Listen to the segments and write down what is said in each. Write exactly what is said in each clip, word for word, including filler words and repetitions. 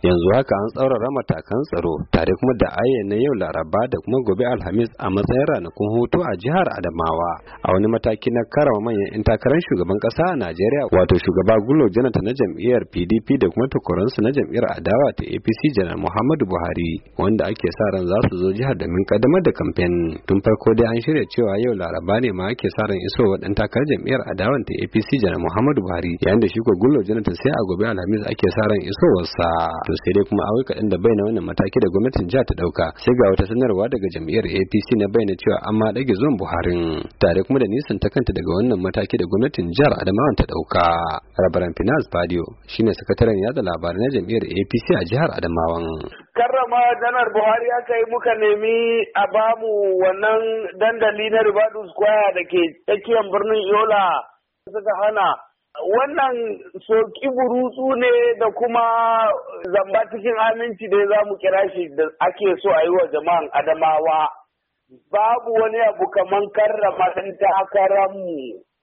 yanzu haka an tsaurara matakan tsaro tare kuma da ayyana yau Laraba da kuma gobe Alhamis a matsayin ranakun hutu a jihar Adamawa a wani mataki na karama manyan 'yan takarar shugaban kasa a Najeriya wato shugaba Goodluck Jonathan na jam'iyyar P D P da kuma takwaransu na jam'iyyar adawa ta A P C Janar Muhammadu Buhari wanda ake sa ran za su zo jihar domin kaddamar da kamfen. Tun farko dai an shirya cewa yau Laraba ne ma ake sa ran isowa dan takarar jam'iyyar adawan ta A P C Janar Muhammadu Buhari yayin da shi ko Goodluck Jonathan sai a gobe Alhamis ake sa ran isowarsa. To sai dai kuma awai kaɗan da bayyana wannan mataki da gwamnatin jihar ta ɗauka sai ga wata sanarwa daga jam'iyyar A P C na bayyana cewa an ma ɗage zuwan Buharin tare kuma da nisan ta kanta daga wannan mataki da gwamnatin jihar Adamawa ta ɗauka. Rabaran Finance Badio shine sakataren yada labarai na jam'iyyar A P C a jihar Adamawan. Karrama janar Buhari aka yi muka nemi a bamu wannan dandali na Ribadu Square da ke tsakiyar birnin Yola suka hana. Wannan soki burutsu ne da kuma zamba cikin aminci da za mu kira shi da ake so a yi wa jama'an Adamawa. Babu wani abu kaman karrama ɗan takararmu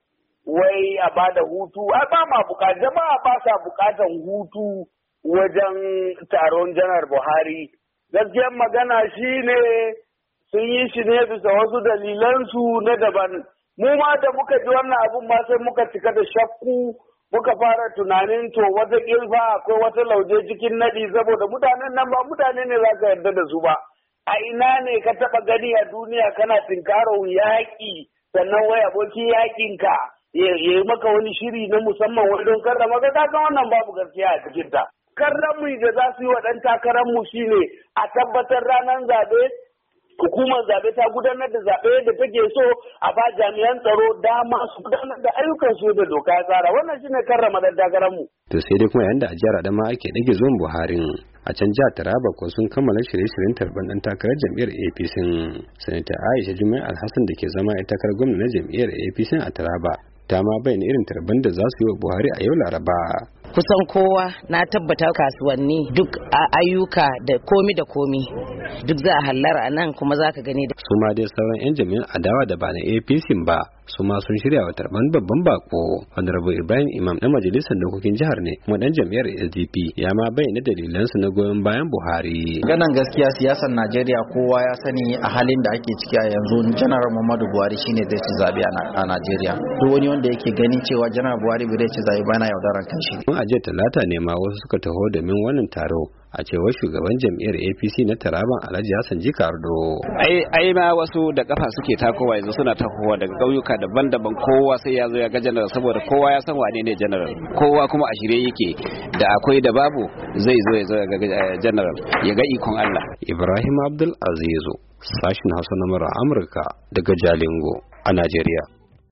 wai a ba da hutu. Ai ba ma bukata, jama'a ba sa bukatan hutu wajen taron janar Buhari. Gaskiyar magana shi ne sun yi shi ne bisa wasu dalilansu na daban. Mu ma da muka ji wannan abun ma sai muka cika da shakku muka fara tunanin to wata kilfa akwai wata lauje cikin nadi saboda mutanen nan ba mutane ne za ka yarda da su ba. A ina ne ka taba gani a duniya kana tinkarar yaƙi sannan wai abokin yaƙin ka ya yi maka wani shiri na musamman wai don karrama ka ga wannan babu gaskiya a cikin ta. Karramu da za su yi wa ɗan takararmu shine a tabbatar ranar zaɓe hukumar zaɓe ta gudanar da zaɓe da take so a ba jami'an tsaro dama su gudanar da ayyukan su da doka ya tsara wannan shine karrama da dagaran mu. To sai dai kuma yayin da a jihar Adama ake dage zuwan Buharin a can jihar Taraba ko sun kammala shirye-shiryen tarban dan takarar jam'iyyar A P C. Sanata Aisha Jumai Alhassan da ke zama ita takarar gwamna na jam'iyyar A P C a Taraba ta ma bayyana irin tarban da za su yi wa Buhari a yau Laraba. Kusan kowa na tabbata kasuwanni duk a ayyuka da komi da komi duk za a hallara a nan kuma za ka gani da su ma dai sauran 'yan jami'an adawa da ba na A P C ba su ma sun shirya wa tarban babban bako Honorable Ibrahim Imam na majalisar dokokin jihar ne kuma dan jam'iyyar S D P ya ma bayyana dalilansu na goyon bayan Buhari. Ganan gaskiya siyasar Najeriya kowa ya sani a halin da ake ciki a yanzu Janar Muhammadu Buhari shine zai ci zabe a Najeriya. Duk wani wanda yake gani cewa Janar Buhari bai ci zabe ba na yaudaran kanshi. A jiya Talata ne ma wasu suka taho domin wannan taro a cewar shugaban jam'iyyar A P C na Taraban Alhaji Hassan Jikardo. Ai ai ma wasu da kafa suke takowa yanzu suna takowa daga ƙauyuka daban-daban kowa sai ya zo ya ga general saboda kowa ya san wane ne general kowa kuma a shirye yake da akwai da babu zai zo ya zo ya ga general ya ga ikon Allah. Ibrahim Abdul Azizu sashin Hausa na Amurka daga Jalingo a Najeriya.